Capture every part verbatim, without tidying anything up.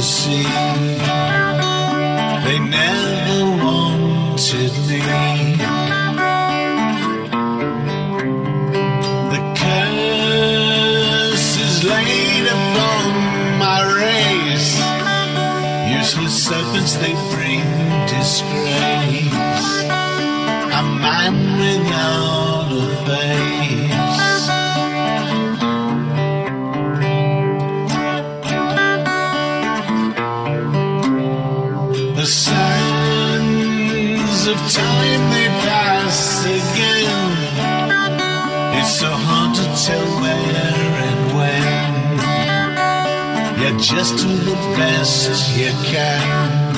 see. They never wanted me. The curse is laid upon my race. Useless serpents, they bring disgrace. A man without a face. The sands of time, they pass again. It's so hard to tell where and when. Yeah, just do the best you can.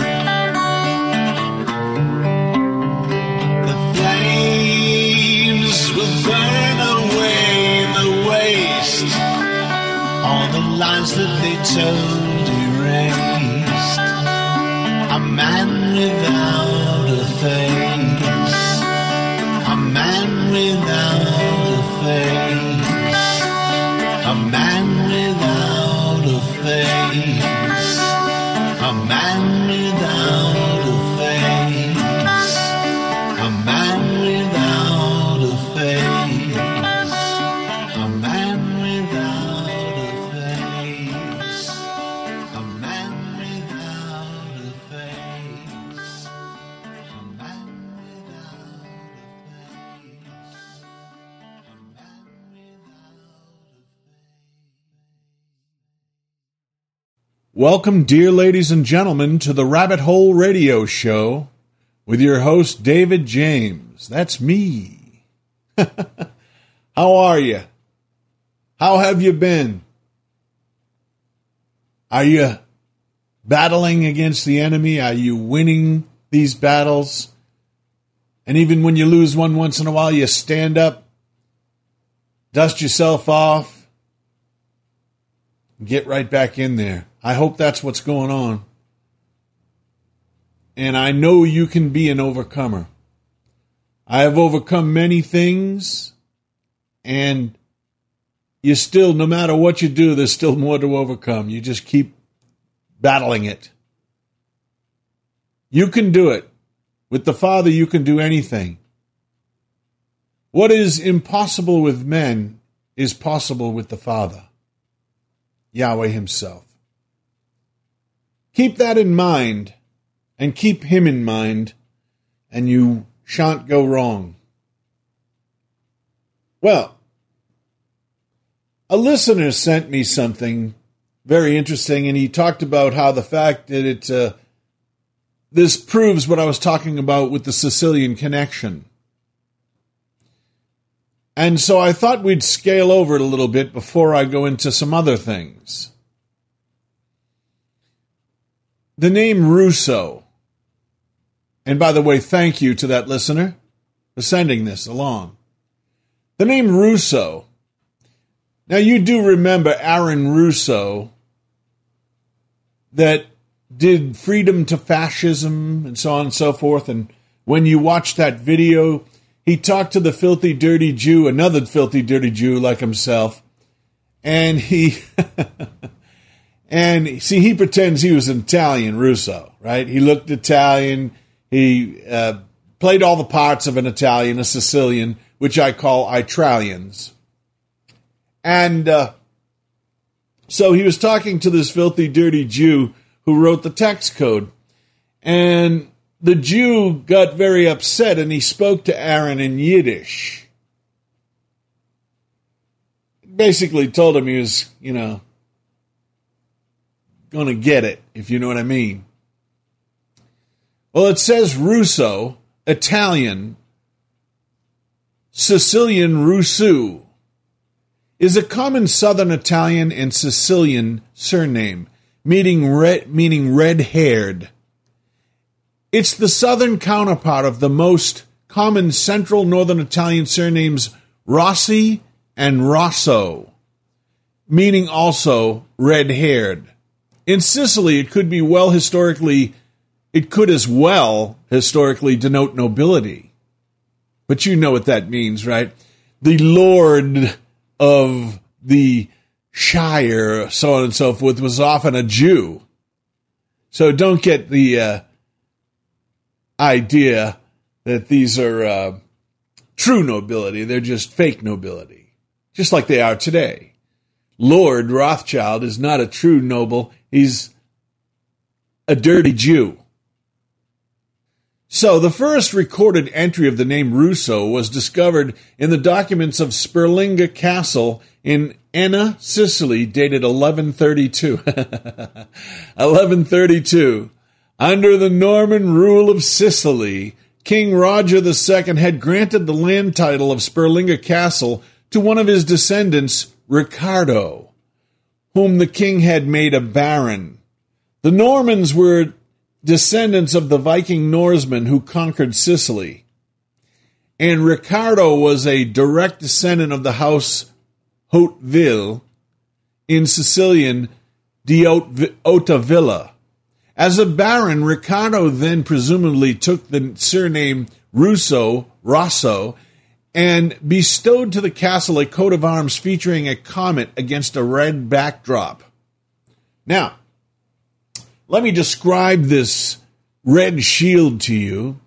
The flames will burn away the waste. All the lies that they told erased. A man without a face. A man without a face. A man without a face. A man without a face. A man without a face. A man without a face. A man without a face. A man without a face. A man without a Welcome, dear ladies and gentlemen, to the Rabbit Hole Radio Show with your host, David James. That's me. How are you? How have you been? Are you battling against the enemy? Are you winning these battles? And even when you lose one once in a while, you stand up, dust yourself off, get right back in there. I hope that's what's going on. And I know you can be an overcomer. I have overcome many things, and you still, no matter what you do, there's still more to overcome. You just keep battling it. You can do it. With the Father, you can do anything. What is impossible with men is possible with the Father, Yahweh himself. Keep that in mind, and keep him in mind, and you shan't go wrong. Well, a listener sent me something very interesting, and he talked about how the fact that it, uh, this proves what I was talking about with the Sicilian connection. And so I thought we'd scale over it a little bit before I go into some other things. The name Russo, and by the way, thank you to that listener for sending this along. The name Russo. Now, you do remember Aaron Russo that did Freedom to Fascism and so on and so forth. And when you watch that video, he talked to the filthy, dirty Jew, another filthy, dirty Jew like himself. And he, and see, he pretends he was an Italian, Russo, right? He looked Italian. He uh, played all the parts of an Italian, a Sicilian, which I call Itralians. And uh, so he was talking to this filthy, dirty Jew who wrote the text code. And the Jew got very upset, and he spoke to Aaron in Yiddish. Basically told him he was, you know, going to get it, if you know what I mean. Well, it says Russo, Italian, Sicilian Rusu, is a common Southern Italian and Sicilian surname, meaning red, meaning red-haired. It's the Southern counterpart of the most common Central Northern Italian surnames Rossi and Rosso, meaning also red-haired. In Sicily, it could be well historically, it could as well historically denote nobility. But you know what that means, right? The lord of the shire, so on and so forth, was often a Jew. So don't get the uh, idea that these are uh, true nobility. They're just fake nobility, just like they are today. Lord Rothschild is not a true noble. He's a dirty Jew. So the first recorded entry of the name Russo was discovered in the documents of Sperlinga Castle in Enna, Sicily, dated eleven thirty-two. eleven thirty-two. Under the Norman rule of Sicily, King Roger the Second had granted the land title of Sperlinga Castle to one of his descendants, Ricardo, whom the king had made a baron. The Normans were descendants of the Viking Norsemen who conquered Sicily, and Ricardo was a direct descendant of the house Hauteville in Sicilian de Hautevilla. As a baron, Ricardo then presumably took the surname Russo, Rosso, and bestowed to the castle a coat of arms featuring a comet against a red backdrop. Now, let me describe this red shield to you.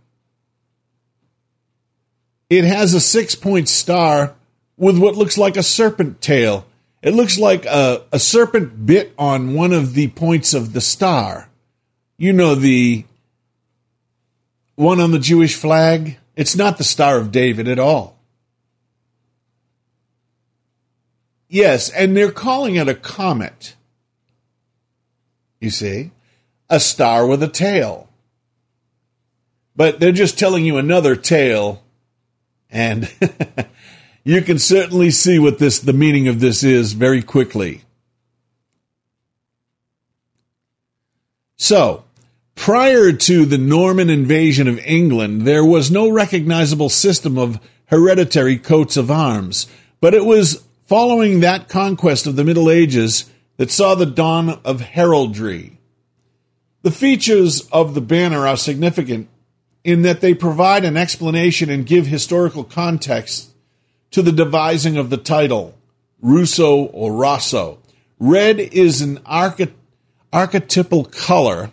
It has a six-point star with what looks like a serpent tail. It looks like a, a serpent bit on one of the points of the star. You know, the one on the Jewish flag? It's not the Star of David at all. Yes, and they're calling it a comet. You see? A star with a tail. But they're just telling you another tale, and you can certainly see what this the meaning of this is very quickly. So, prior to the Norman invasion of England, there was no recognizable system of hereditary coats of arms, but it was following that conquest of the Middle Ages that saw the dawn of heraldry. The features of the banner are significant in that they provide an explanation and give historical context to the devising of the title, Russo or Rosso. Red is an archety- archetypal color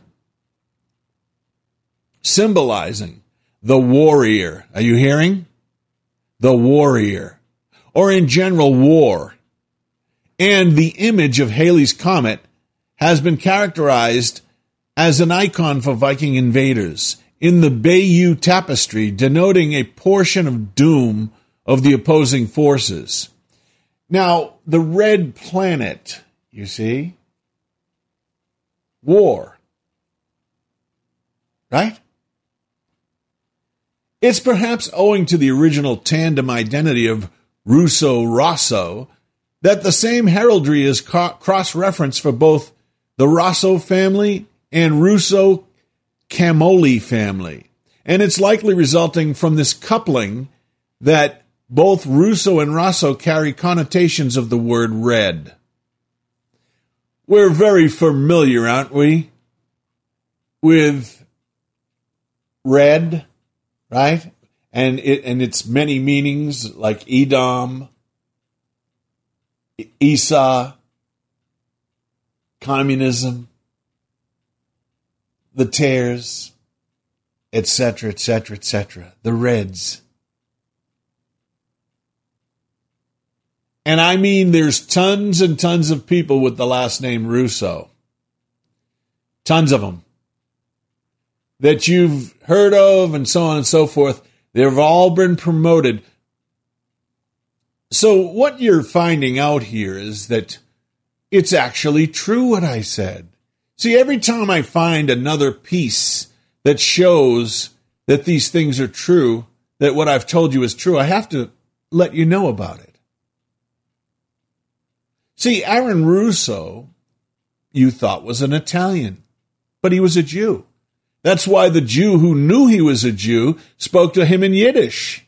symbolizing the warrior. Are you hearing? The warrior. Or in general, war. And the image of Halley's Comet has been characterized as an icon for Viking invaders in the Bayeux Tapestry, denoting a portion of doom of the opposing forces. Now, the red planet, you see, war, right? It's perhaps owing to the original tandem identity of Russo-Rosso that the same heraldry is cross-referenced for both the Rosso family and Russo-Camolli family. And it's likely resulting from this coupling that both Russo and Rosso carry connotations of the word red. We're very familiar, aren't we, with red, right? And it and its many meanings, like Edom, Esau, communism, the tares, et cetera, et cetera, et cetera. The Reds. And I mean, there's tons and tons of people with the last name Russo. Tons of them. That you've heard of and so on and so forth. They've all been promoted. So what you're finding out here is that it's actually true what I said. See, every time I find another piece that shows that these things are true, that what I've told you is true, I have to let you know about it. See, Aaron Russo, you thought was an Italian, but he was a Jew. That's why the Jew who knew he was a Jew spoke to him in Yiddish.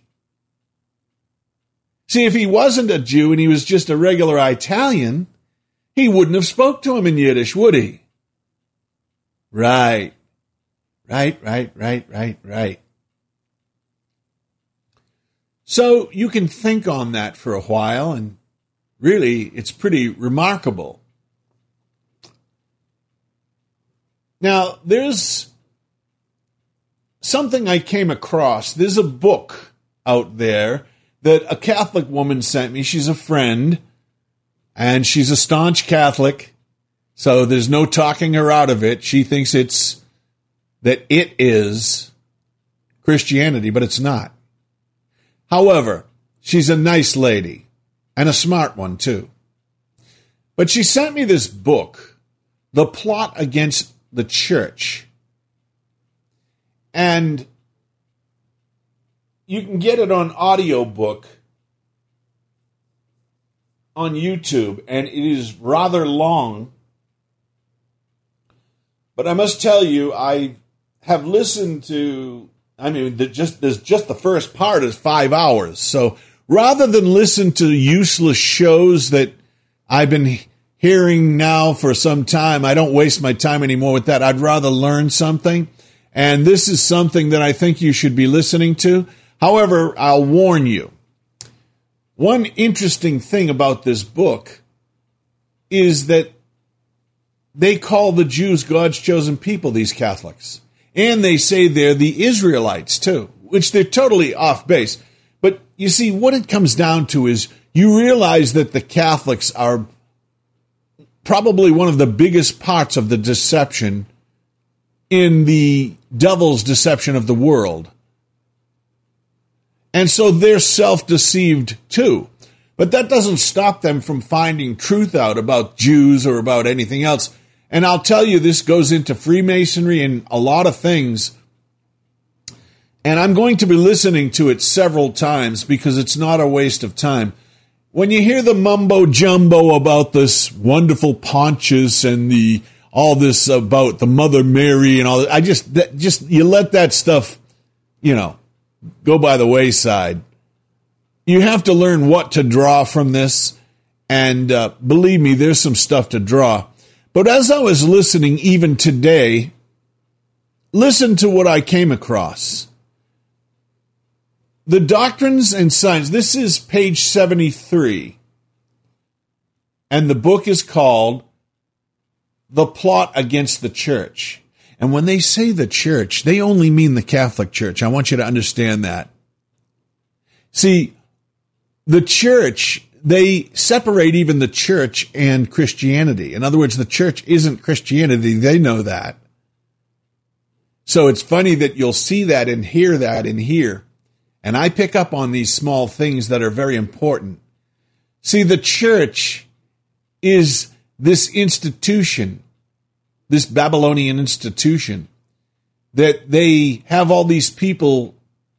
See, if he wasn't a Jew and he was just a regular Italian, he wouldn't have spoke to him in Yiddish, would he? Right. Right, right, right, right, right. So you can think on that for a while, and really, it's pretty remarkable. Now, there's something I came across. There's a book out there that a Catholic woman sent me. She's a friend, and she's a staunch Catholic, so there's no talking her out of it. She thinks it's that it is Christianity, but it's not. However, she's a nice lady, and a smart one, too. But she sent me this book, The Plot Against the Church. And you can get it on audiobook on YouTube, and it is rather long. But I must tell you, I have listened to, I mean, the, just there's just the first part is five hours. So rather than listen to useless shows that I've been hearing now for some time, I don't waste my time anymore with that. I'd rather learn something. And this is something that I think you should be listening to. However, I'll warn you. One interesting thing about this book is that they call the Jews God's chosen people, these Catholics. And they say they're the Israelites, too, which they're totally off base. But you see, what it comes down to is you realize that the Catholics are probably one of the biggest parts of the deception in the devil's deception of the world. And so they're self-deceived too. But that doesn't stop them from finding truth out about Jews or about anything else. And I'll tell you, this goes into Freemasonry and a lot of things. And I'm going to be listening to it several times because it's not a waste of time. When you hear the mumbo-jumbo about this wonderful Pontius and the all this about the Mother Mary and all that, I just, that, just you let that stuff, you know, go by the wayside. You have to learn what to draw from this, and uh, believe me, there's some stuff to draw. But as I was listening even today, listen to what I came across. The Doctrines and Signs, this is page seventy-three, and the book is called The Plot Against the Church. And when they say the church, they only mean the Catholic Church. I want you to understand that. See, the church, they separate even the church and Christianity. In other words, the church isn't Christianity. They know that. So it's funny that you'll see that and hear that in here. And I pick up on these small things that are very important. See, the church is this institution, this Babylonian institution, that they have all these people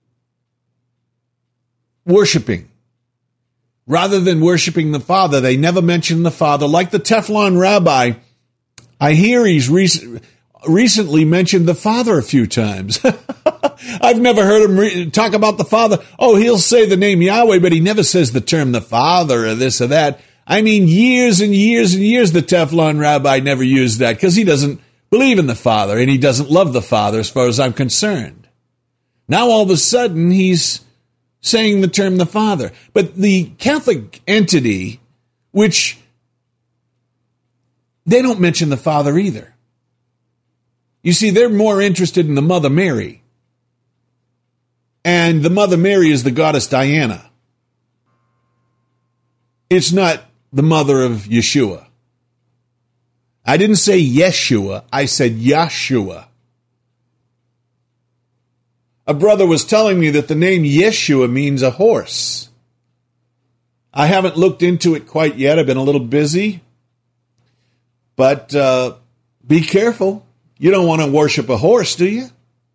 worshiping. Rather than worshiping the Father, they never mention the Father. Like the Teflon Rabbi, I hear he's rec- recently mentioned the Father a few times. I've never heard him re- talk about the Father. Oh, he'll say the name Yahweh, but he never says the term the Father or this or that. I mean, years and years and years the Teflon Rabbi never used that because he doesn't believe in the Father and he doesn't love the Father as far as I'm concerned. Now all of a sudden he's saying the term the Father. But the Catholic entity, which they don't mention the Father either. You see, they're more interested in the Mother Mary. And the Mother Mary is the goddess Diana. It's not the mother of Yeshua. I didn't say Yeshua, I said Yahshua. A brother was telling me that the name Yeshua means a horse. I haven't looked into it quite yet. I've been a little busy. But uh, be careful. You don't want to worship a horse, do you?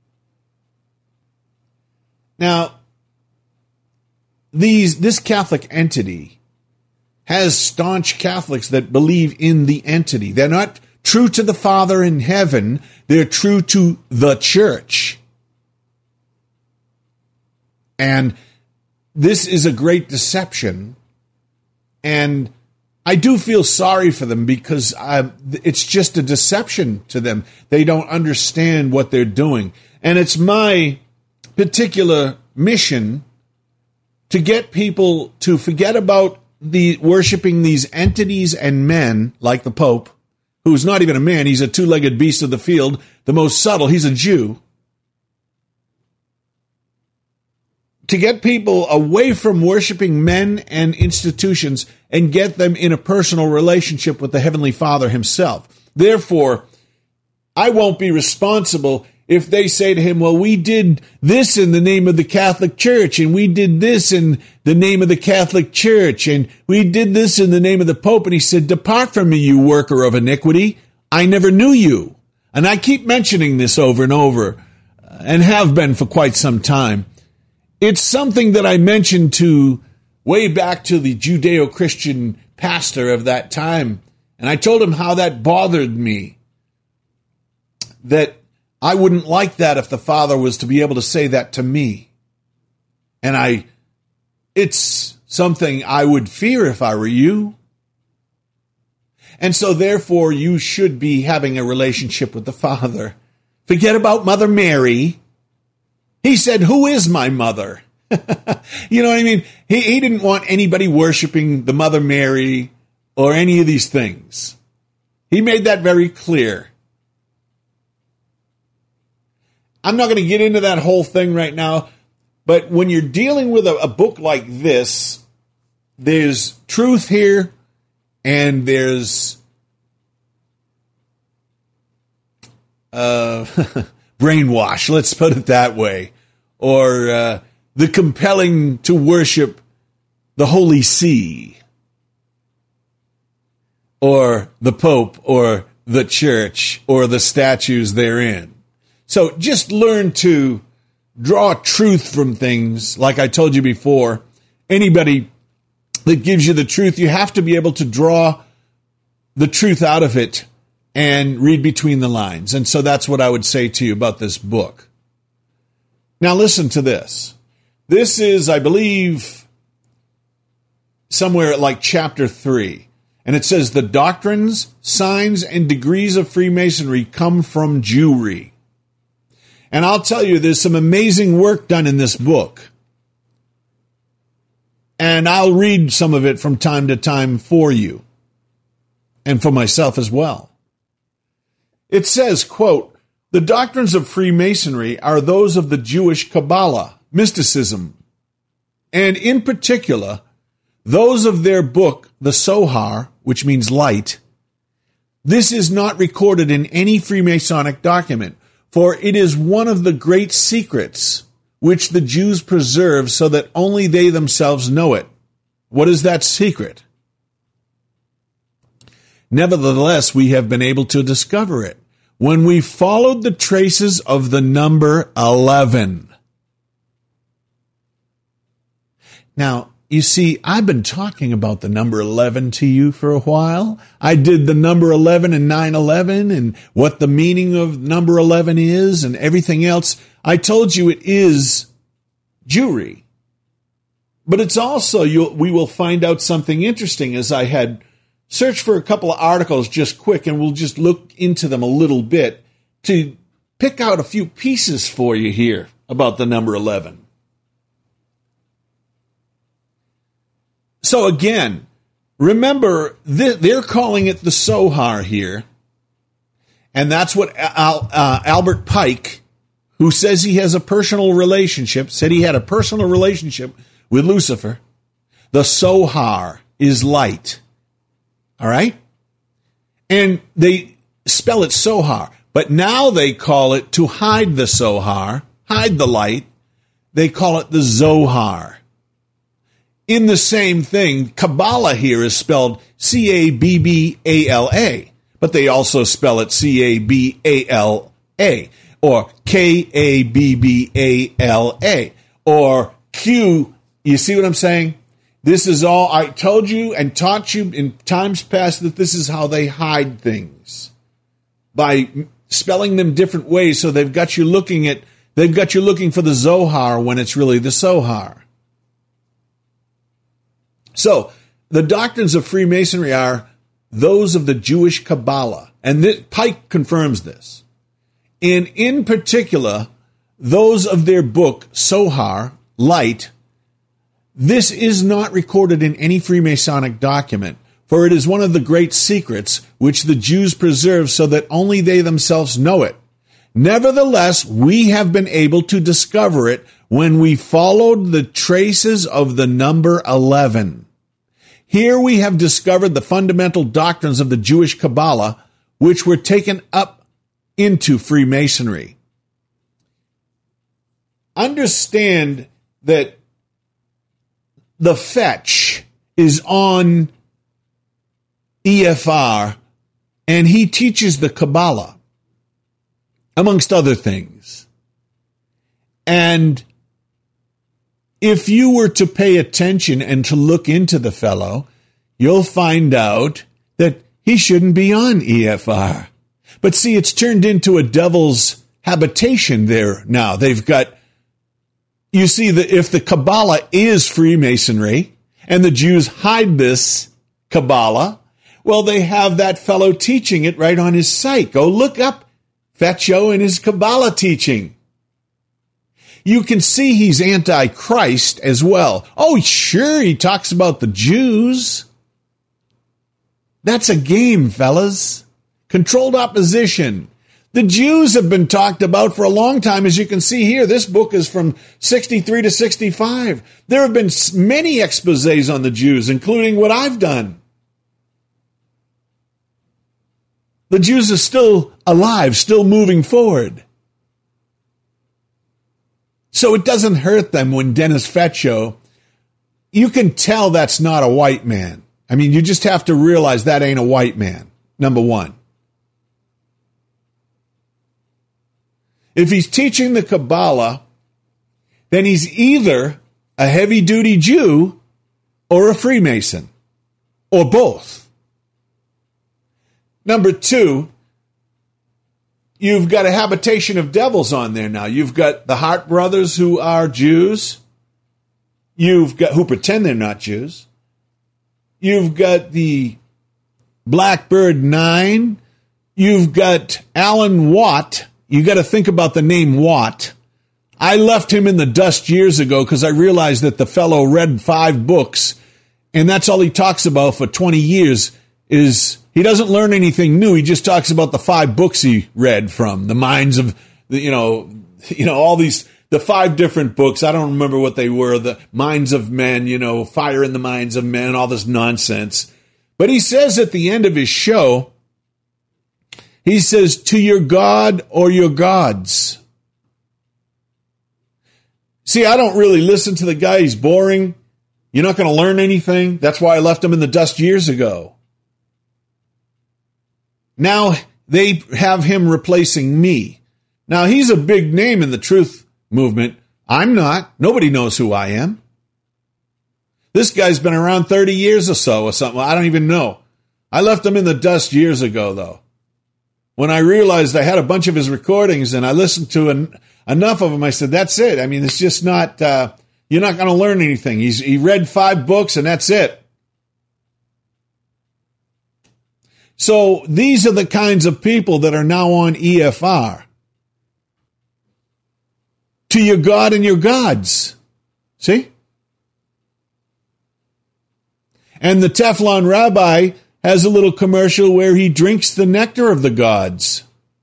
Now, these this Catholic entity has staunch Catholics that believe in the entity. They're not true to the Father in heaven. They're true to the church. And this is a great deception. And I do feel sorry for them because uh, it's just a deception to them. They don't understand what they're doing. And it's my particular mission to get people to forget about the worshiping these entities and men like the Pope, who's not even a man, he's a two-legged beast of the field, the most subtle, he's a Jew, to get people away from worshiping men and institutions and get them in a personal relationship with the Heavenly Father himself. Therefore, I won't be responsible if they say to him, well, we did this in the name of the Catholic Church, and we did this in the name of the Catholic Church, and we did this in the name of the Pope. And he said, depart from me, you worker of iniquity. I never knew you. And I keep mentioning this over and over, and have been for quite some time. It's something that I mentioned to way back to the Judeo-Christian pastor of that time. And I told him how that bothered me, that I wouldn't like that if the Father was to be able to say that to me. And I, it's something I would fear if I were you. And so therefore you should be having a relationship with the Father. Forget about Mother Mary. He said, who is my mother? You know what I mean? He, he didn't want anybody worshiping the Mother Mary or any of these things. He made that very clear. I'm not going to get into that whole thing right now, but when you're dealing with a, a book like this, there's truth here, and there's uh, brainwash, let's put it that way, or uh, the compelling to worship the Holy See, or the Pope, or the Church, or the statues therein. So just learn to draw truth from things. Like I told you before, anybody that gives you the truth, you have to be able to draw the truth out of it and read between the lines. And so that's what I would say to you about this book. Now listen to this. This is, I believe, somewhere like chapter three. And it says, the doctrines, signs, and degrees of Freemasonry come from Jewry. And I'll tell you, there's some amazing work done in this book. And I'll read some of it from time to time for you. And for myself as well. It says, quote, the doctrines of Freemasonry are those of the Jewish Kabbalah, mysticism, and in particular, those of their book, the Zohar, which means light. This is not recorded in any Freemasonic document, for it is one of the great secrets which the Jews preserve so that only they themselves know it. What is that secret? Nevertheless, we have been able to discover it when we followed the traces of the number eleven. Now, you see, I've been talking about the number eleven to you for a while. I did the number eleven and nine eleven and what the meaning of number eleven is and everything else. I told you it is Jewry. But it's also, you, we will find out something interesting as I had searched for a couple of articles just quick, and we'll just look into them a little bit to pick out a few pieces for you here about the number eleven. So again, remember, they're calling it the Zohar here, and that's what Al, uh, Albert Pike, who says he has a personal relationship, said he had a personal relationship with Lucifer. The Zohar is light, all right? And they spell it Zohar, but now they call it, to hide the Zohar, hide the light, they call it the Zohar. In the same thing, Kabbalah here is spelled C A B B A L A, but they also spell it C A B A L A, or K A B B A L A, or Q. You see what I'm saying? This is all, I told you and taught you in times past that this is how they hide things. By spelling them different ways, so they've got you looking at, they've got you looking for the Zohar when it's really the Zohar. So, the doctrines of Freemasonry are those of the Jewish Kabbalah. And this, Pike confirms this. And in particular, those of their book, Zohar, Light. This is not recorded in any Freemasonic document, for it is one of the great secrets which the Jews preserve so that only they themselves know it. Nevertheless, we have been able to discover it when we followed the traces of the number eleven. Here we have discovered the fundamental doctrines of the Jewish Kabbalah, which were taken up into Freemasonry. Understand that the fetch is on E F R, and he teaches the Kabbalah, amongst other things. And if you were to pay attention and to look into the fellow, you'll find out that he shouldn't be on E F R. But see, it's turned into a devil's habitation there now. They've got, you see, that if the Kabbalah is Freemasonry, and the Jews hide this Kabbalah, well, they have that fellow teaching it right on his site. Go look up Fetcho and his Kabbalah teaching. You can see he's anti-Christ as well. Oh, sure, he talks about the Jews. That's a game, fellas. Controlled opposition. The Jews have been talked about for a long time. As you can see here, this book is from sixty-three to sixty-five. There have been many exposés on the Jews, including what I've done. The Jews are still alive, still moving forward. So it doesn't hurt them when Dennis Fetcho, you can tell that's not a white man. I mean, you just have to realize that ain't a white man, number one. If he's teaching the Kabbalah, then he's either a heavy-duty Jew or a Freemason, or both. Number two, you've got a habitation of devils on there now. You've got the Hart brothers who are Jews. You've got who pretend they're not Jews. You've got the Blackbird Nine. You've got Alan Watt. You got to think about the name Watt. I left him in the dust years ago because I realized that the fellow read five books, and that's all he talks about for twenty years is he doesn't learn anything new. He just talks about the five books he read from, the minds of, you know, you know, all these, the five different books. I don't remember what they were, the minds of men, you know, fire in the minds of men, all this nonsense. But he says at the end of his show, he says, to your God or your gods. See, I don't really listen to the guy. He's boring. You're not going to learn anything. That's why I left him in the dust years ago. Now they have him replacing me. Now he's a big name in the truth movement. I'm not. Nobody knows who I am. This guy's been around thirty years or so or something. I don't even know. I left him in the dust years ago, though. When I realized I had a bunch of his recordings and I listened to en- enough of them, I said, that's it. I mean, it's just not, uh, you're not going to learn anything. He's, he read five books and that's it. So these are the kinds of people that are now on E F R. To your God and your gods. See? And the Teflon Rabbi has a little commercial where he drinks the nectar of the gods.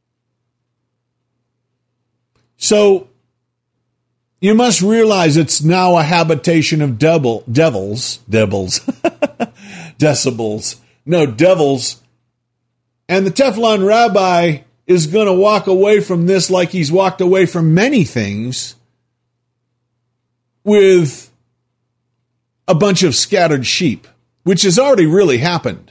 So you must realize it's now a habitation of devil, devils, devils, decibels, no, devils. And the Teflon Rabbi is going to walk away from this like he's walked away from many things with a bunch of scattered sheep, which has already really happened.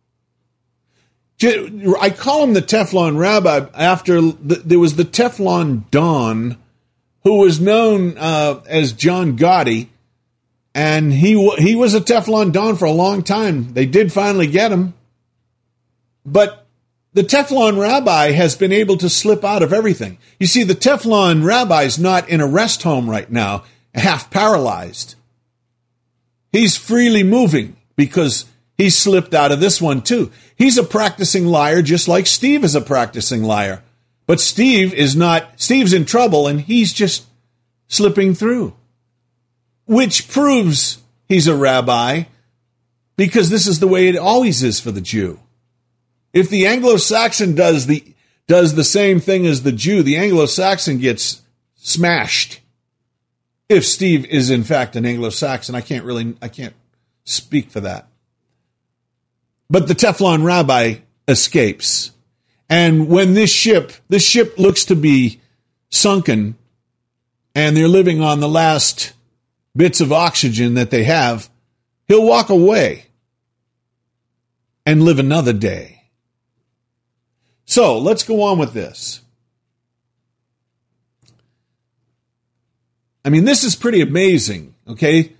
I call him the Teflon Rabbi after the, there was the Teflon Don, who was known uh, as John Gotti, and he he was a Teflon Don for a long time. They did finally get him, but the Teflon Rabbi has been able to slip out of everything. You see, the Teflon Rabbi is not in a rest home right now, half paralyzed. He's freely moving because he slipped out of this one too. He's a practicing liar just like Steve is a practicing liar. But Steve is not, Steve's in trouble and he's just slipping through. Which proves he's a rabbi because this is the way it always is for the Jew. If the Anglo-Saxon does the does the same thing as the Jew, the Anglo-Saxon gets smashed. If Steve is in fact an Anglo-Saxon, I can't really I can't speak for that. But the Teflon Rabbi escapes. And when this ship, this ship looks to be sunken, and they're living on the last bits of oxygen that they have, he'll walk away and live another day. So let's go on with this. I mean, this is pretty amazing, okay?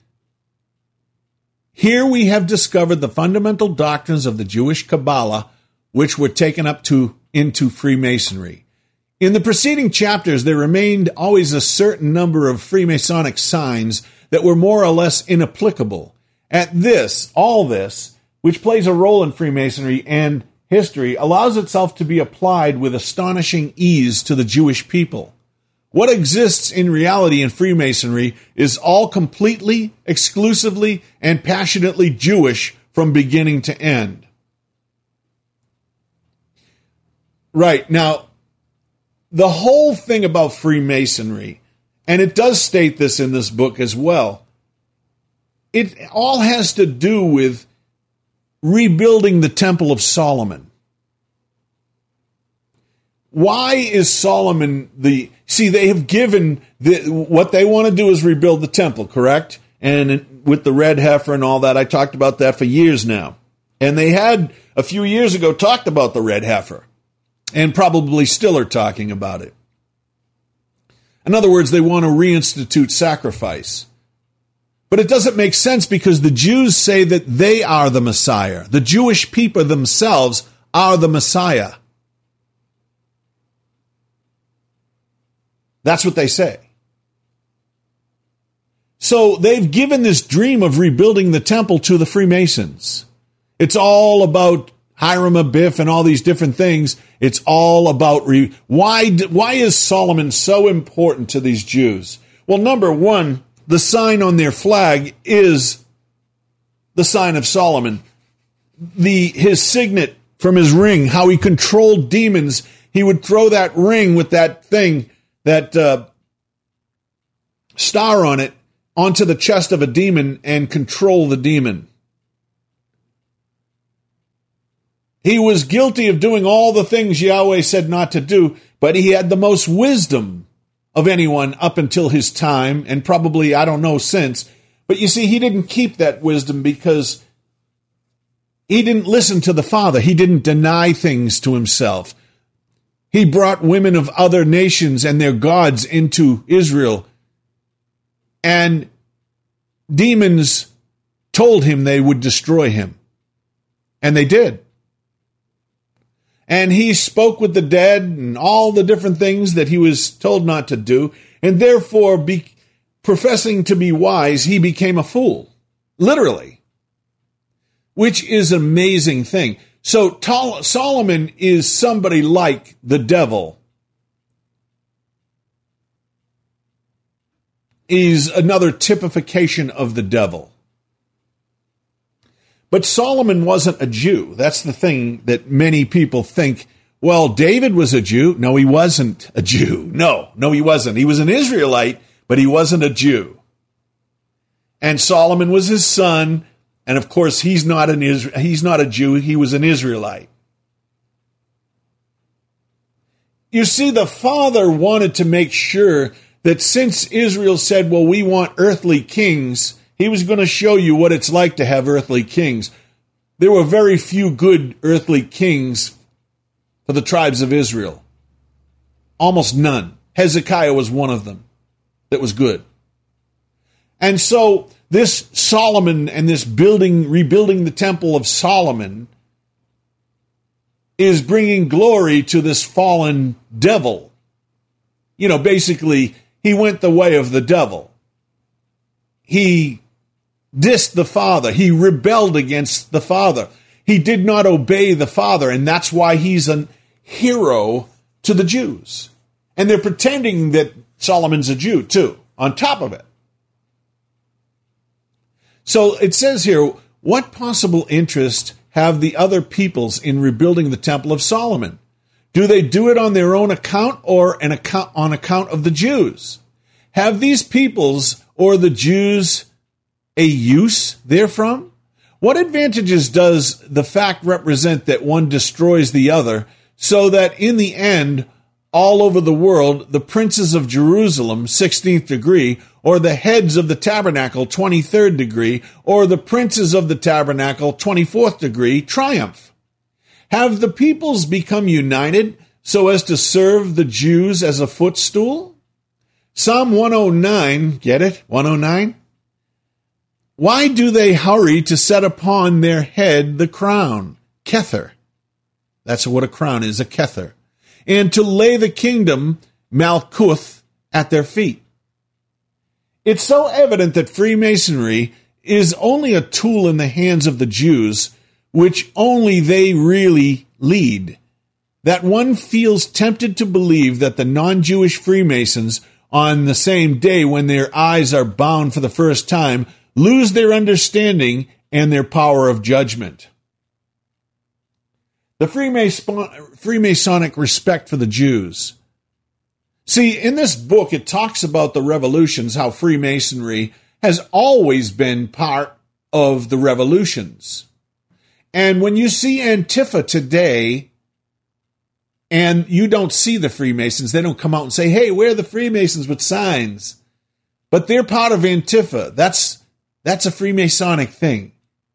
Here we have discovered the fundamental doctrines of the Jewish Kabbalah, which were taken up to into Freemasonry. In the preceding chapters, there remained always a certain number of Freemasonic signs that were more or less inapplicable. At this, all this, which plays a role in Freemasonry and history, allows itself to be applied with astonishing ease to the Jewish people. What exists in reality in Freemasonry is all completely, exclusively, and passionately Jewish from beginning to end. Right, now, the whole thing about Freemasonry, and it does state this in this book as well, it all has to do with rebuilding the Temple of Solomon. Why is Solomon the... See, they have given... The, what they want to do is rebuild the temple, correct? And with the red heifer and all that, I talked about that for years now. And they had, a few years ago, talked about the red heifer. And probably still are talking about it. In other words, they want to reinstitute sacrifice. But it doesn't make sense because the Jews say that they are the Messiah. The Jewish people themselves are the Messiah. That's what they say. So they've given this dream of rebuilding the temple to the Freemasons. It's all about Hiram Abiff and all these different things. It's all about... Re- why, why is Solomon so important to these Jews? Well, number one, the sign on their flag is the sign of Solomon. The his signet from his ring, how he controlled demons. He would throw that ring with that thing, that uh, star on it, onto the chest of a demon and control the demon. He was guilty of doing all the things Yahweh said not to do, but he had the most wisdom of anyone up until his time, and probably, I don't know, since. But you see, he didn't keep that wisdom because he didn't listen to the Father. He didn't deny things to himself. He brought women of other nations and their gods into Israel, and demons told him they would destroy him. And they did. And he spoke with the dead and all the different things that he was told not to do. And therefore, be, professing to be wise, he became a fool. Literally. Which is an amazing thing. So Tol- Solomon is somebody like the devil. He's another typification of the devil. But Solomon wasn't a Jew. That's the thing that many people think, well, David was a Jew. No, he wasn't a Jew. No, no, he wasn't. He was an Israelite, but he wasn't a Jew. And Solomon was his son, and of course, he's not an Isra- he's not a Jew. He was an Israelite. You see, the Father wanted to make sure that since Israel said, well, we want earthly kings, he was going to show you what it's like to have earthly kings. There were very few good earthly kings for the tribes of Israel. Almost none. Hezekiah was one of them that was good. And so this Solomon and this building, rebuilding the temple of Solomon is bringing glory to this fallen devil. You know, basically, he went the way of the devil. He dissed the Father. He rebelled against the Father. He did not obey the Father, and that's why he's a hero to the Jews. And they're pretending that Solomon's a Jew, too, on top of it. So it says here, what possible interest have the other peoples in rebuilding the Temple of Solomon? Do they do it on their own account or an account, on account of the Jews? Have these peoples or the Jews a use therefrom? What advantages does the fact represent that one destroys the other, so that in the end, all over the world, the princes of Jerusalem, sixteenth degree, or the heads of the tabernacle, twenty-third degree, or the princes of the tabernacle, twenty-fourth degree, triumph? Have the peoples become united so as to serve the Jews as a footstool? Psalm one oh nine, get it? one oh nine? Why do they hurry to set upon their head the crown? Kether. That's what a crown is, a kether. And to lay the kingdom, Malkuth, at their feet. It's so evident that Freemasonry is only a tool in the hands of the Jews, which only they really lead, that one feels tempted to believe that the non-Jewish Freemasons, on the same day when their eyes are bound for the first time, lose their understanding and their power of judgment. The Freemason- Freemasonic respect for the Jews. See, in this book, it talks about the revolutions, how Freemasonry has always been part of the revolutions. And when you see Antifa today, and you don't see the Freemasons, they don't come out and say, hey, we're the Freemasons with signs. But they're part of Antifa. That's, that's a Freemasonic thing.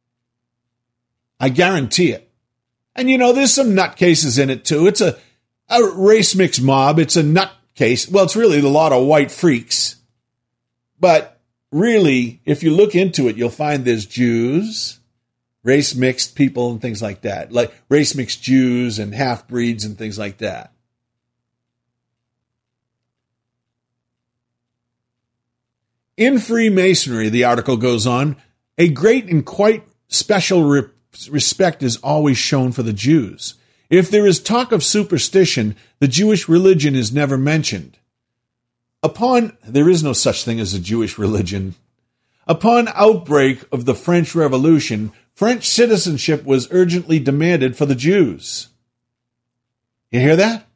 I guarantee it. And, you know, there's some nutcases in it, too. It's a, a race mix mob. It's a nutcase. Well, it's really a lot of white freaks. But really, if you look into it, you'll find there's Jews, race mixed people and things like that. Like race mixed Jews and half-breeds and things like that. In Freemasonry, the article goes on, a great and quite special re- respect is always shown for the Jews. If there is talk of superstition, the Jewish religion is never mentioned. Upon, there is no such thing as a Jewish religion. Upon outbreak of the French Revolution, French citizenship was urgently demanded for the Jews. You hear that?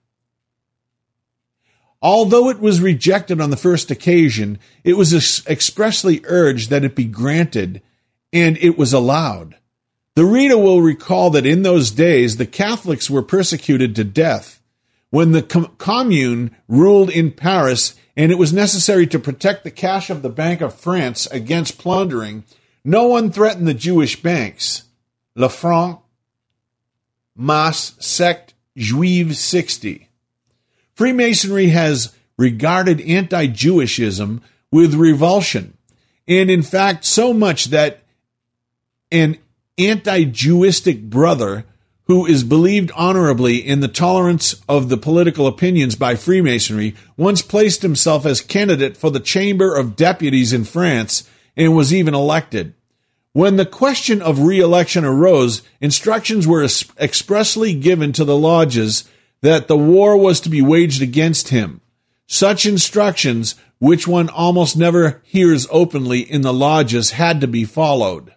Although it was rejected on the first occasion, it was expressly urged that it be granted, and it was allowed. The reader will recall that in those days, the Catholics were persecuted to death. When the com- Commune ruled in Paris, and it was necessary to protect the cash of the Bank of France against plundering, no one threatened the Jewish banks. Le Franc, Mas, Sect, Juive sixty. Freemasonry has regarded anti-Jewishism with revulsion, and in fact so much that an anti-Jewistic brother who is believed honorably in the tolerance of the political opinions by Freemasonry once placed himself as candidate for the Chamber of Deputies in France and was even elected. When the question of re-election arose, instructions were expressly given to the lodges that the war was to be waged against him. Such instructions, which one almost never hears openly in the lodges, had to be followed.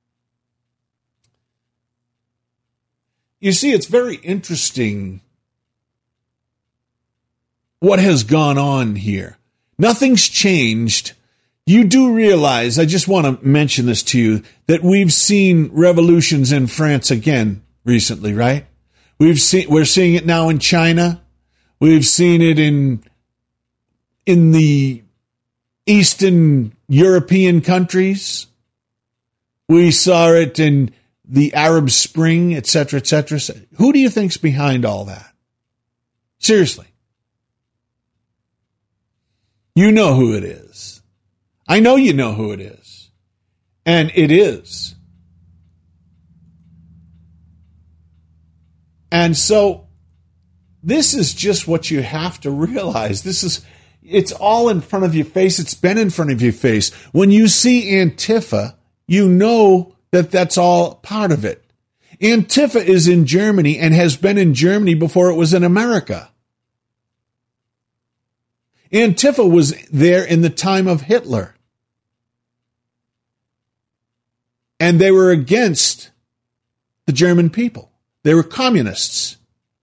You see, it's very interesting what has gone on here. Nothing's changed. You do realize, I just want to mention this to you, that we've seen revolutions in France again recently, right? We've seen, we're seeing it now in China. We've seen it in, in the Eastern European countries. We saw it in the Arab Spring, et cetera, et cetera. Who do you think's behind all that? Seriously. You know who it is. I know you know who it is. And it is. And so this is just what you have to realize. This is, it's all in front of your face. It's been in front of your face. When you see Antifa, you know that that's all part of it. Antifa is in Germany and has been in Germany before it was in America. Antifa was there in the time of Hitler. and they were against the German people. They were communists.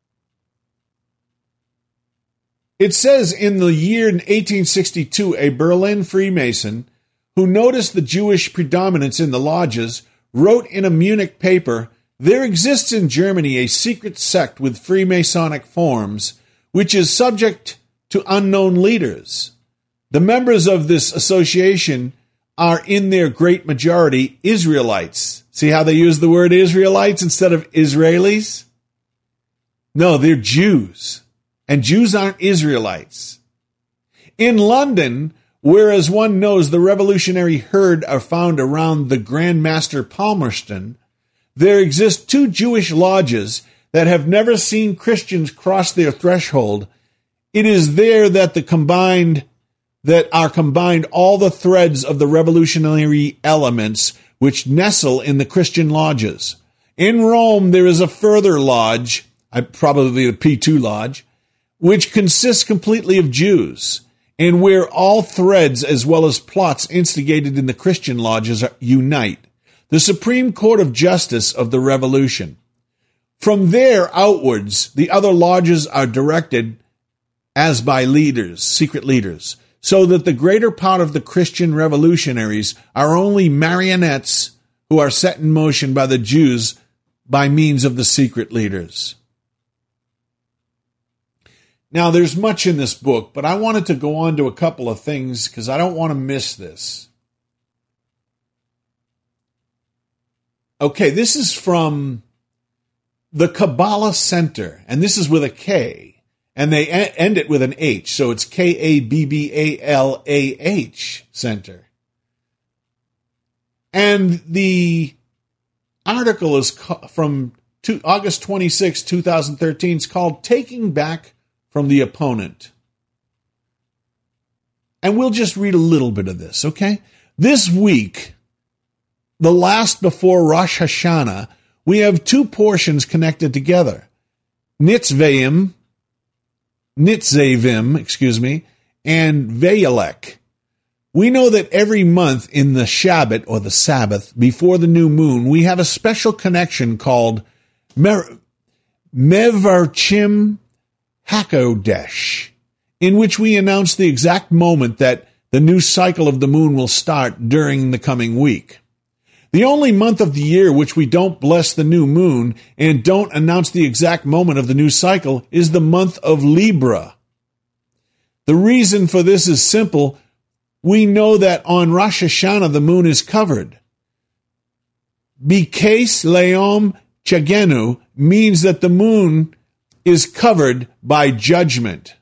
It says in the year eighteen sixty-two, a Berlin Freemason who noticed the Jewish predominance in the lodges wrote in a Munich paper, "There exists in Germany a secret sect with Freemasonic forms, which is subject to unknown leaders. The members of this association are in their great majority Israelites." See how they use the word Israelites instead of Israelis? No, they're Jews. And Jews aren't Israelites. In London, whereas one knows the revolutionary herd are found around the Grand Master Palmerston, there exist two Jewish lodges that have never seen Christians cross their threshold. It is there that the combined that are combined all the threads of the revolutionary elements which nestle in the Christian lodges. In Rome, there is a further lodge, probably the P two Lodge, which consists completely of Jews, and where all threads as well as plots instigated in the Christian lodges unite, the Supreme Court of Justice of the Revolution. From there outwards, the other lodges are directed as by leaders, secret leaders, so that the greater part of the Christian revolutionaries are only marionettes who are set in motion by the Jews by means of the secret leaders. Now, there's much in this book, but I wanted to go on to a couple of things because I don't want to miss this. Okay, this is from the Kabbalah Center, and this is with a K, and they end it with an H, so it's K A B B A L A H Center. And the article is from August twenty-sixth, twenty thirteen. It's called Taking Back from the Opponent. And we'll just read a little bit of this, okay? This week, the last before Rosh Hashanah, we have two portions connected together. Nitzvayim, Nitzavim, excuse me, and Vayelech. We know that every month in the Shabbat, or the Sabbath, before the new moon, we have a special connection called Mer- Mevarchim Hakodesh, in which we announce the exact moment that the new cycle of the moon will start during the coming week. The only month of the year which we don't bless the new moon and don't announce the exact moment of the new cycle is the month of Libra. The reason for this is simple. We know that on Rosh Hashanah the moon is covered. Bikes Leom Chagenu means that the moon is covered by judgment.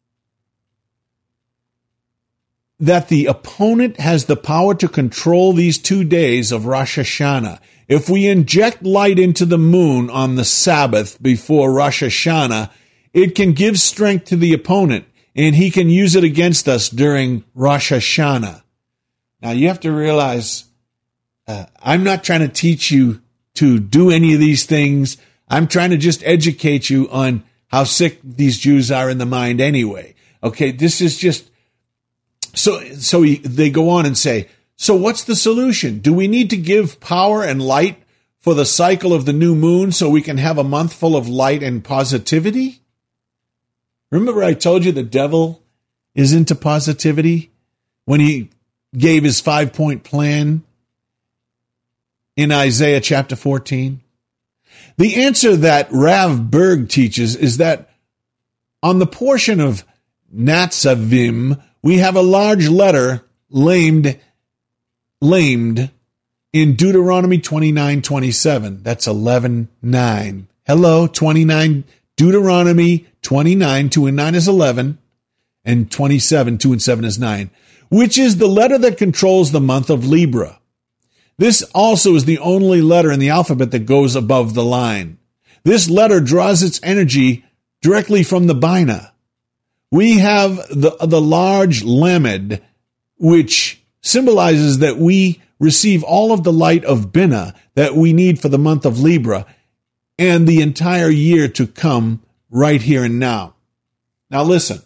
That the opponent has the power to control these two days of Rosh Hashanah. If we inject light into the moon on the Sabbath before Rosh Hashanah, it can give strength to the opponent, and he can use it against us during Rosh Hashanah. Now, you have to realize, uh, I'm not trying to teach you to do any of these things. I'm trying to just educate you on how sick these Jews are in the mind anyway. Okay, this is just, so So he, they go on and say, so what's the solution? Do we need to give power and light for the cycle of the new moon so we can have a month full of light and positivity? Remember I told you the devil is into positivity when he gave his five-point plan in Isaiah chapter fourteen? The answer that Rav Berg teaches is that on the portion of Natsavim, we have a large letter lamed, lamed in Deuteronomy twenty-nine twenty-seven. That's eleven nine. Hello, twenty-nine, Deuteronomy twenty-nine, two and nine is eleven, and twenty-seven, two and seven is nine, which is the letter that controls the month of Libra. This also is the only letter in the alphabet that goes above the line. This letter draws its energy directly from the Bina. We have the, the large Lamed, which symbolizes that we receive all of the light of Bina that we need for the month of Libra and the entire year to come right here and now. Now listen.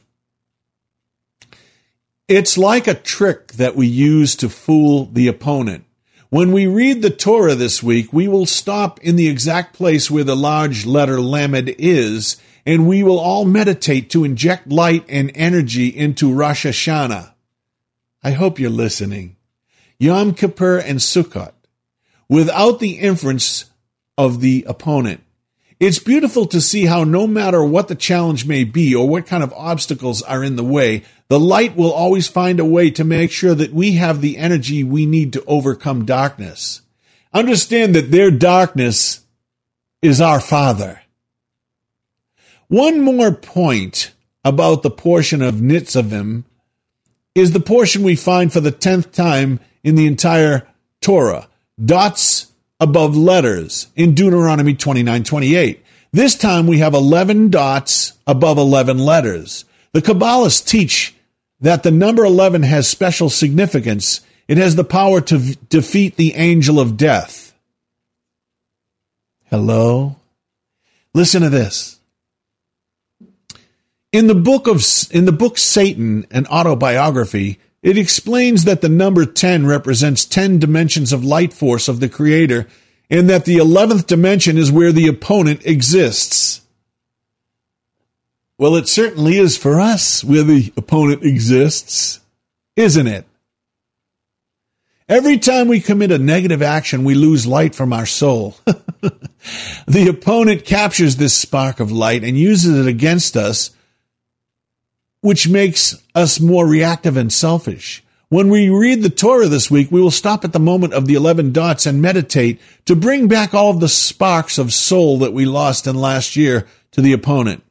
It's like a trick that we use to fool the opponent. When we read the Torah this week, we will stop in the exact place where the large letter Lamed is, and we will all meditate to inject light and energy into Rosh Hashanah. I hope you're listening. Yom Kippur and Sukkot, without the inference of the opponent. It's beautiful to see how no matter what the challenge may be or what kind of obstacles are in the way, the light will always find a way to make sure that we have the energy we need to overcome darkness. Understand that their darkness is our Father. One more point about the portion of Nitzavim is the portion we find for the tenth time in the entire Torah. Dots above letters in Deuteronomy twenty-nine twenty-eight. This time we have eleven dots above eleven letters. The Kabbalists teach that the number eleven has special significance. It has the power to v- defeat the angel of death. Hello? Listen to this. In the book of in the book Satan, an autobiography, it explains that the number ten represents ten dimensions of light force of the Creator, and that the eleventh dimension is where the opponent exists. Well, it certainly is for us where the opponent exists, isn't it? Every time we commit a negative action, we lose light from our soul. The opponent captures this spark of light and uses it against us, which makes us more reactive and selfish. When we read the Torah this week, we will stop at the moment of the eleven dots and meditate to bring back all of the sparks of soul that we lost in last year to the opponent.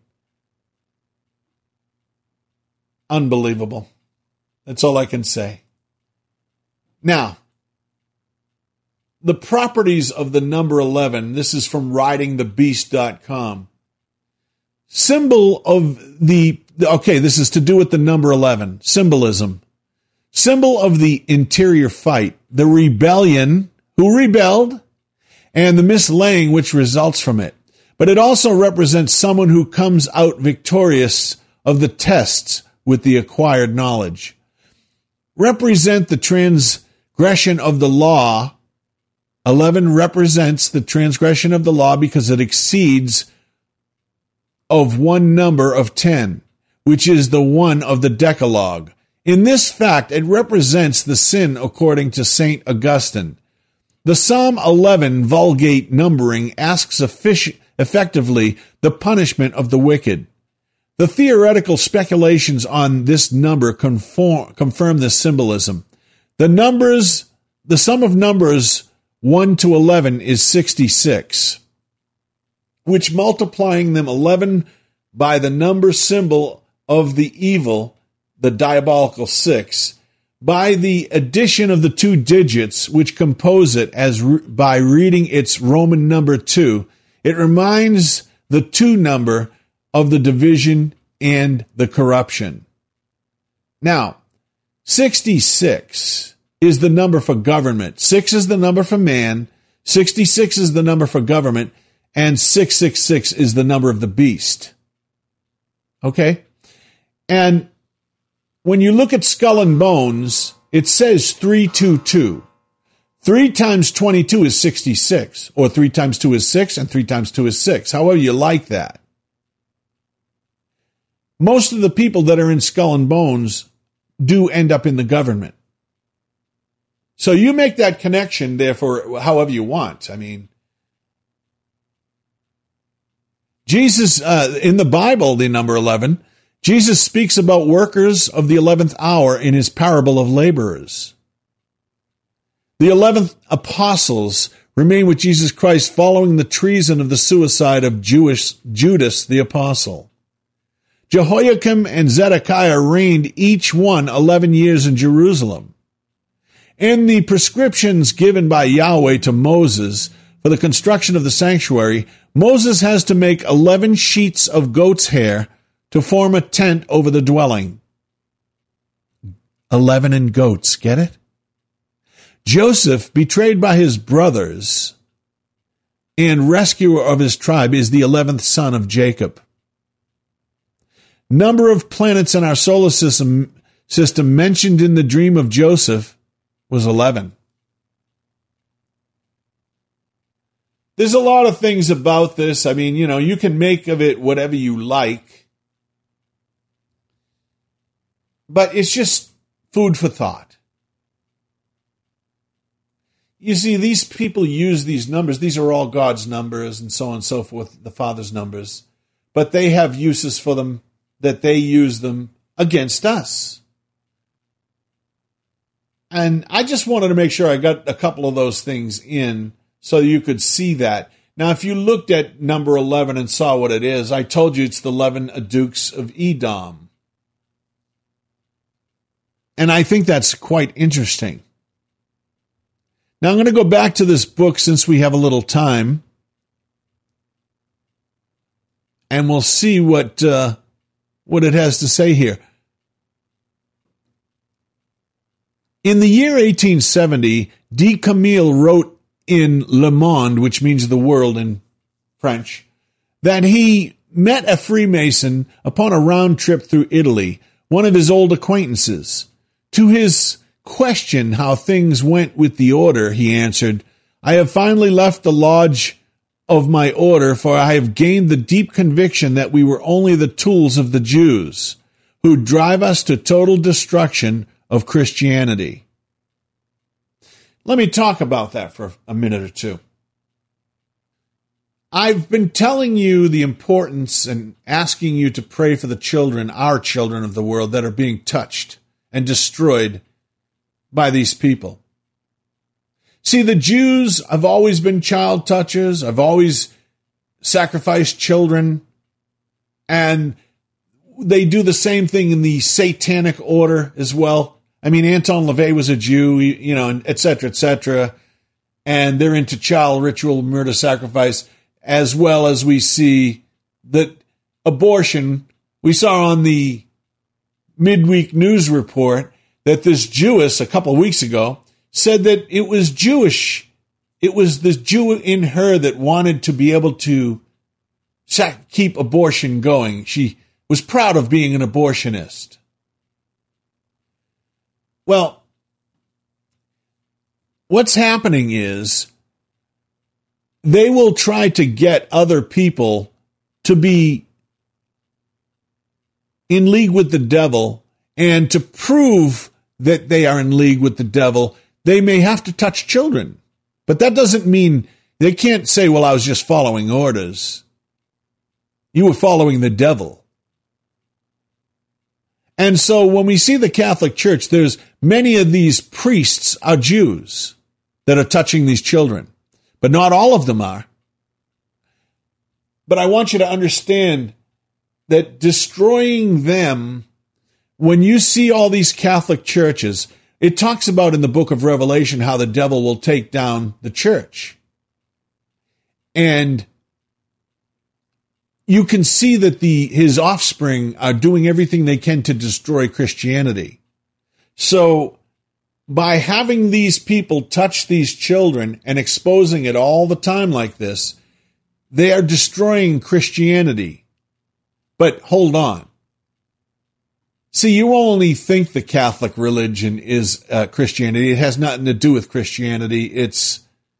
Unbelievable. That's all I can say. Now, the properties of the number eleven, this is from riding the beast dot com. Symbol of the, okay, this is to do with the number eleven, symbolism. Symbol of the interior fight, the rebellion, who rebelled, and the mislaying which results from it. But it also represents someone who comes out victorious of the tests with the acquired knowledge. Represent the transgression of the law. eleven represents the transgression of the law because it exceeds of one number of ten, which is the one of the Decalogue. In this fact, it represents the sin according to Saint Augustine. The Psalm eleven Vulgate numbering asks effectively the punishment of the wicked. The theoretical speculations on this number conform, confirm this symbolism. The numbers, the sum of numbers one to eleven is sixty-six, which multiplying them eleven by the number symbol of the evil, the diabolical six, by the addition of the two digits which compose it as re- by reading its Roman number two, it reminds the two number of the division and the corruption. Now, sixty-six is the number for government. Six is the number for man. sixty-six is the number for government. And six six six is the number of the beast. Okay? And when you look at Skull and Bones, it says three two two. three times twenty-two is sixty-six, or three times two is six, and three times two is six. However you like that. Most of the people that are in Skull and Bones do end up in the government. So you make that connection, therefore, however you want. I mean, Jesus, uh, in the Bible, the number eleven, Jesus speaks about workers of the eleventh hour in his parable of laborers. The eleventh apostles remain with Jesus Christ following the treason of the suicide of Jewish Judas the apostle. Jehoiakim and Zedekiah reigned each one eleven years in Jerusalem. In the prescriptions given by Yahweh to Moses for the construction of the sanctuary, Moses has to make eleven sheets of goat's hair to form a tent over the dwelling. Eleven and goats, get it? Joseph, betrayed by his brothers and rescuer of his tribe, is the eleventh son of Jacob. Number of planets in our solar system, system mentioned in the dream of Joseph was eleven. there's a lot of things about this. I mean, you know, you can make of it whatever you like. But it's just food for thought. You see, these people use these numbers. These are all God's numbers and so on and so forth, the Father's numbers. But they have uses for them that they use them against us. And I just wanted to make sure I got a couple of those things in so you could see that. Now, if you looked at number eleven and saw what it is, I told you it's the eleven Dukes of Edom. And I think that's quite interesting. Now, I'm going to go back to this book since we have a little time. And we'll see what uh, what it has to say here. In the year eighteen seventy, de Camille wrote in Le Monde, which means the world in French, that he met a Freemason upon a round trip through Italy, one of his old acquaintances. To his question how things went with the order, he answered, "I have finally left the lodge of my order, for I have gained the deep conviction that we were only the tools of the Jews, who drive us to total destruction of Christianity." Let me talk about that for a minute or two. I've been telling you the importance and asking you to pray for the children, our children of the world, that are being touched and destroyed by these people. See, the Jews have always been child touchers, have always sacrificed children, and they do the same thing in the satanic order as well. I mean, Anton LaVey was a Jew, you know, et cetera, et cetera, and they're into child ritual, murder, sacrifice, as well as we see that abortion. We saw on the midweek news report that this Jewess, a couple of weeks ago, said that it was Jewish. It was the Jew in her that wanted to be able to keep abortion going. She was proud of being an abortionist. Well, what's happening is they will try to get other people to be in league with the devil, and to prove that they are in league with the devil, they may have to touch children. But that doesn't mean they can't say, well, I was just following orders. You were following the devil. And so when we see the Catholic Church, there's many of these priests are Jews that are touching these children, but not all of them are. But I want you to understand that destroying them, when you see all these Catholic churches, it talks about in the book of Revelation how the devil will take down the church. And you can see that the his offspring are doing everything they can to destroy Christianity. So by having these people touch these children and exposing it all the time like this, they are destroying Christianity. But hold on. See, you only think the Catholic religion is uh, Christianity. It has nothing to do with Christianity. It's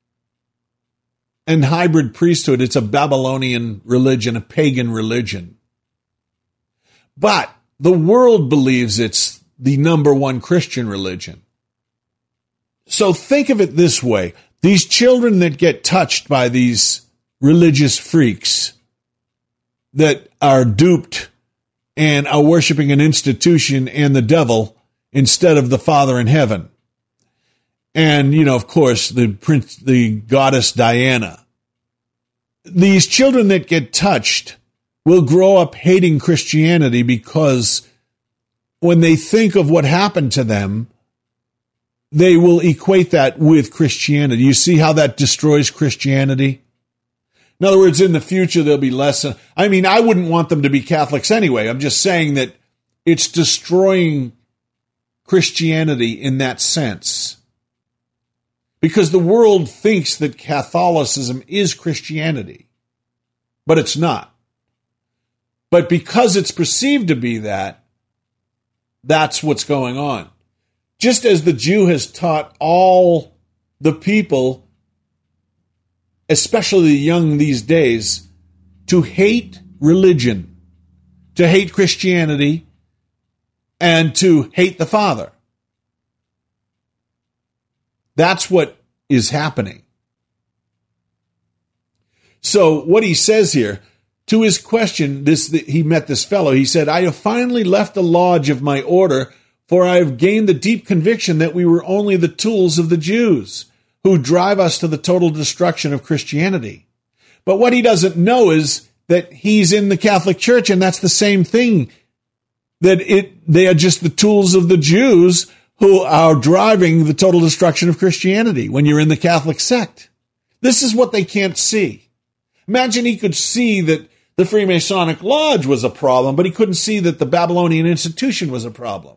an hybrid priesthood. It's a Babylonian religion, a pagan religion. But the world believes it's the number one Christian religion. So think of it this way. These children that get touched by these religious freaks that are duped and are worshiping an institution and the devil instead of the Father in heaven. And, you know, of course, the prince, the goddess Diana. These children that get touched will grow up hating Christianity because when they think of what happened to them, they will equate that with Christianity. You see how that destroys Christianity? In other words, in the future, there'll be less. I mean, I wouldn't want them to be Catholics anyway. I'm just saying that it's destroying Christianity in that sense. Because the world thinks that Catholicism is Christianity, but it's not. But because it's perceived to be that, that's what's going on. Just as the Jew has taught all the people especially the young these days, to hate religion, to hate Christianity, and to hate the Father. That's what is happening. So what he says here, to his question, this he met this fellow, he said, I have finally left the lodge of my order, for I have gained the deep conviction that we were only the tools of the Jews, who drive us to the total destruction of Christianity. But what he doesn't know is that he's in the Catholic Church, and that's the same thing, that it they are just the tools of the Jews who are driving the total destruction of Christianity when you're in the Catholic sect. This is what they can't see. Imagine he could see that the Freemasonic Lodge was a problem, but he couldn't see that the Babylonian institution was a problem.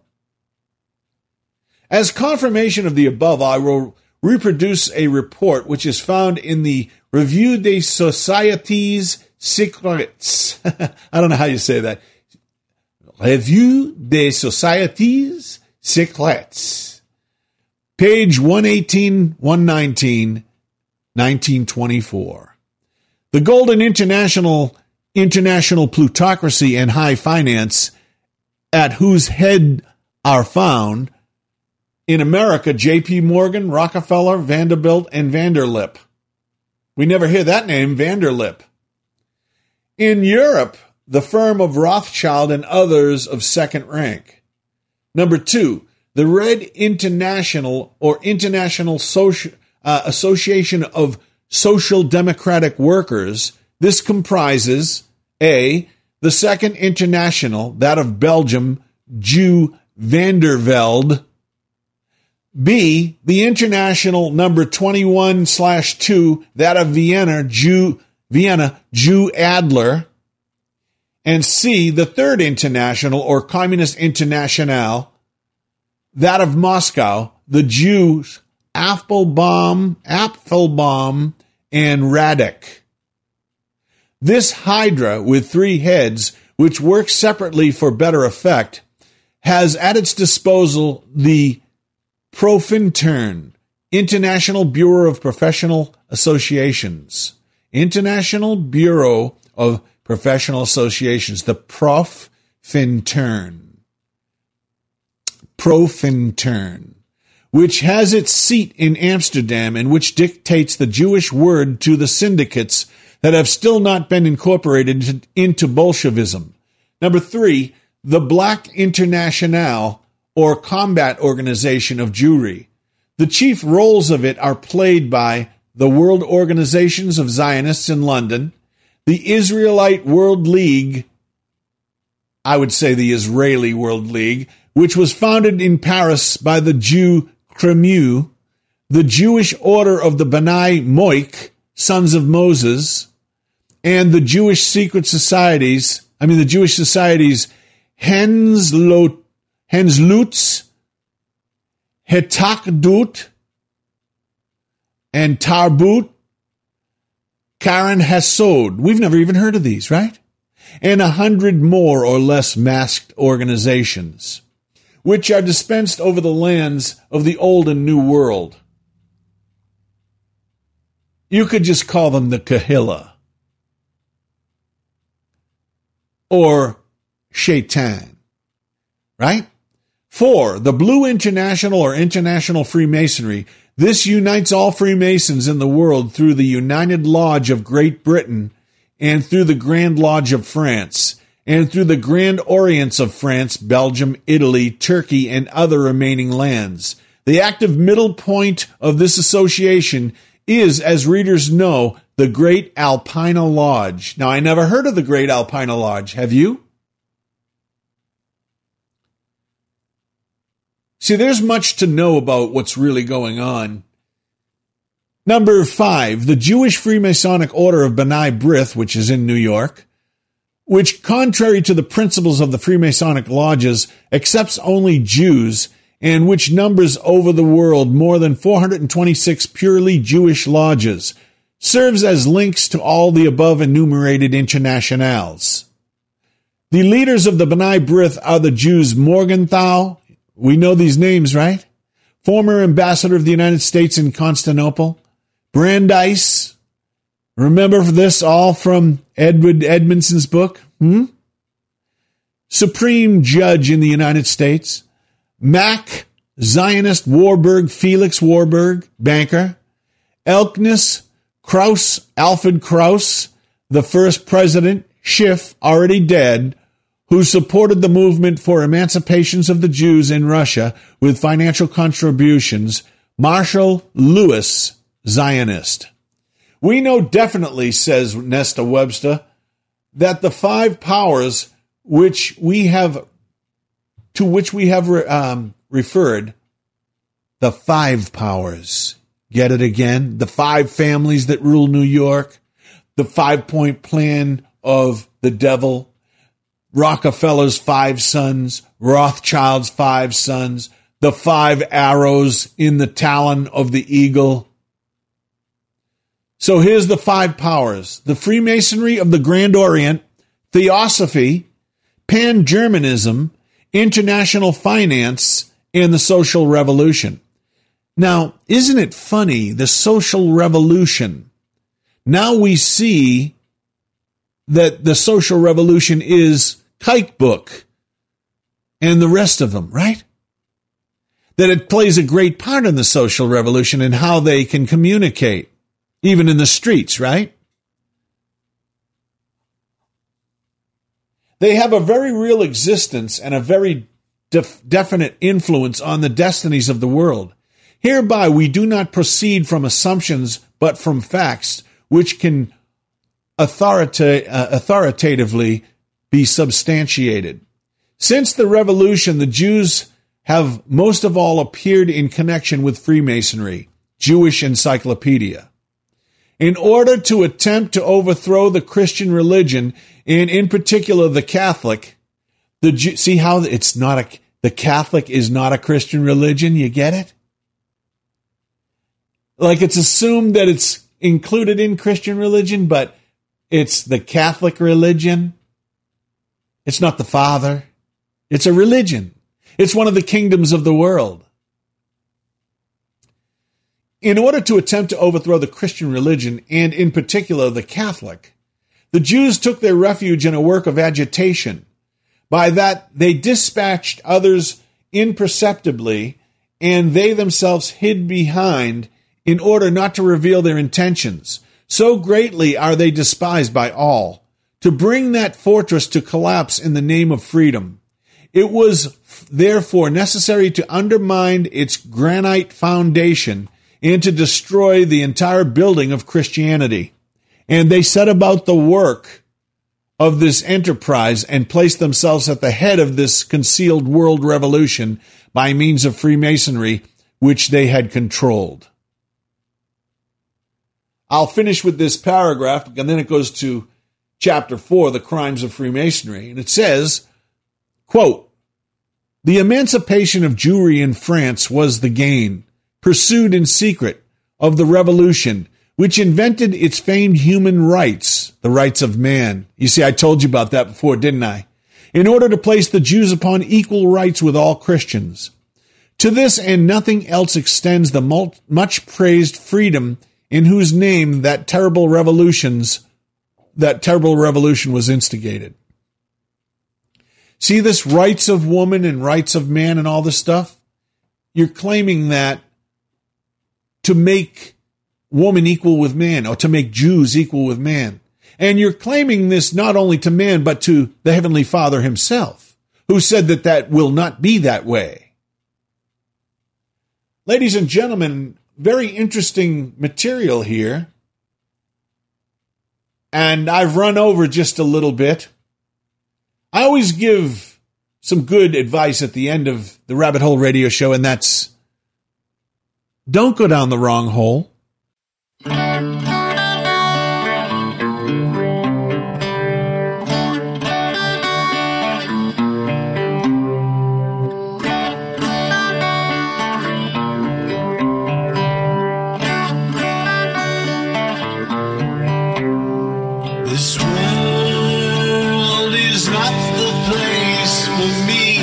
As confirmation of the above, I will reproduce a report which is found in the Revue des Sociétés Secrètes. I don't know how you say that. Revue des Sociétés Secrètes. Page one eighteen, one nineteen, nineteen twenty-four. The Golden International, International Plutocracy and High Finance, at whose head are found in America, J P. Morgan, Rockefeller, Vanderbilt, and Vanderlip. We never hear that name, Vanderlip. In Europe, the firm of Rothschild and others of second rank. Number two, the Red International or International Social, uh, Association of Social Democratic Workers. This comprises A, the Second International, that of Belgium, Jew Vandervelde. B, the International number twenty-one slash two, that of Vienna, Jew, Vienna, Jew Adler. And C, the Third International or Communist International, that of Moscow, the Jews Appelbaum, Apfelbaum, and Radek. This hydra with three heads, which works separately for better effect, has at its disposal the Profintern, International Bureau of Professional Associations. International Bureau of Professional Associations, the Profintern. Profintern, which has its seat in Amsterdam and which dictates the Jewish word to the syndicates that have still not been incorporated into Bolshevism. Number three, the Black Internationale, or combat organization of Jewry. The chief roles of it are played by the World Organizations of Zionists in London, the Israelite World League, I would say the Israeli World League, which was founded in Paris by the Jew Kremu, the Jewish Order of the B'nai Moich, Sons of Moses, and the Jewish Secret Societies, I mean the Jewish Societies Henzlot, Henzlutz, Hetakdut, and Tarbut, Karen Hasod. We've never even heard of these, right? And a hundred more or less masked organizations, which are dispensed over the lands of the Old and New World. You could just call them the Kahila or Shaitan, right? Four, the Blue International or International Freemasonry. This unites all Freemasons in the world through the United Lodge of Great Britain and through the Grand Lodge of France and through the Grand Orients of France, Belgium, Italy, Turkey, and other remaining lands. The active middle point of this association is, as readers know, the Great Alpina Lodge. Now, I never heard of the Great Alpina Lodge. Have you? See, there's much to know about what's really going on. Number five, the Jewish Freemasonic Order of B'nai B'rith, which is in New York, which, contrary to the principles of the Freemasonic lodges, accepts only Jews, and which numbers over the world more than four hundred twenty-six purely Jewish lodges, serves as links to all the above enumerated internationals. The leaders of the B'nai B'rith are the Jews Morgenthau, we know these names, right? Former ambassador of the United States in Constantinople, Brandeis, Remember this all from Edward Edmondson's book? Hmm? Supreme Judge in the United States, Mac, Zionist Warburg, Felix Warburg, banker, Elkness, Krauss, Alfred Krauss, the first president, Schiff, already dead, who supported the movement for emancipations of the Jews in Russia with financial contributions, Marshall Lewis, Zionist. We know definitely, says Nesta Webster, that the five powers which we have, to which we have um, referred, the five powers. Get it again? The five families that rule New York, the five-point plan of the devil, Rockefeller's five sons, Rothschild's five sons, the five arrows in the talon of the eagle. So here's the five powers: the Freemasonry of the Grand Orient, Theosophy, Pan-Germanism, international finance, and the social revolution. Now, isn't it funny, the social revolution? Now we see that the social revolution is Kike Book and the rest of them, right? That it plays a great part in the social revolution and how they can communicate, even in the streets, right? They have a very real existence and a very def- definite influence on the destinies of the world. Hereby we do not proceed from assumptions, but from facts, which can authorita- uh, authoritatively be substantiated. Since the revolution, the Jews have most of all appeared in connection with Freemasonry, Jewish Encyclopedia. In order to attempt to overthrow the Christian religion, and in particular the Catholic, the Jew- see how it's not a, the Catholic is not a Christian religion, you get it? Like it's assumed that it's included in Christian religion, but it's the Catholic religion. It's not the Father. It's a religion. It's one of the kingdoms of the world. In order to attempt to overthrow the Christian religion, and in particular the Catholic, the Jews took their refuge in a work of agitation. By that, they dispatched others imperceptibly, and they themselves hid behind in order not to reveal their intentions. So greatly are they despised by all. To bring that fortress to collapse in the name of freedom, it was therefore necessary to undermine its granite foundation and to destroy the entire building of Christianity. And they set about the work of this enterprise and placed themselves at the head of this concealed world revolution by means of Freemasonry, which they had controlled. I'll finish with this paragraph, and then it goes to chapter four, the crimes of Freemasonry. And it says, quote, "The emancipation of Jewry in France was the gain, pursued in secret, of the revolution, which invented its famed human rights, the rights of man." You see, I told you about that before, didn't I? In order to place the Jews upon equal rights with all Christians. To this and nothing else extends the much praised freedom in whose name that terrible revolutions, that terrible revolution was instigated. See this rights of woman and rights of man and all this stuff? You're claiming that to make woman equal with man, or to make Jews equal with man. And you're claiming this not only to man, but to the Heavenly Father himself, who said that that will not be that way. Ladies and gentlemen, very interesting material here. And I've run over just a little bit. I always give some good advice at the end of the Rabbit Hole Radio Show, and that's, don't go down the wrong hole. This world is not the place for me.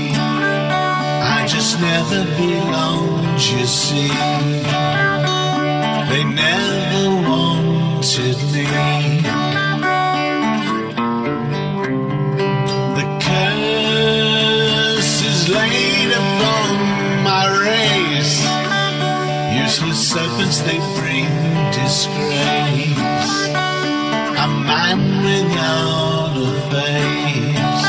I just never belonged, you see. They never wanted haunted me. The curse is laid upon my race. Useless serpents, they bring disgrace. A man without a face.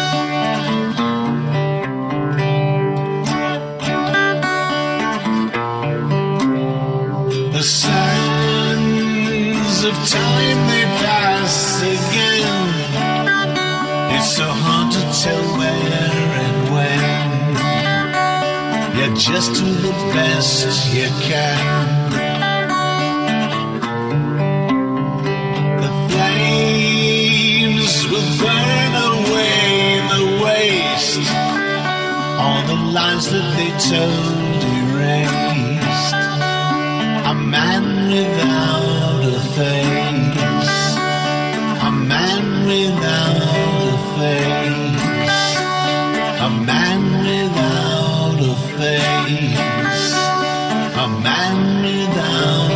The sands of time, they pass again. It's so hard to tell where and when. Yeah, just do the best you can. The flames will burn away the waste. All the lies that they told erased. A man without a face. A man without a face. A man without a face. A man without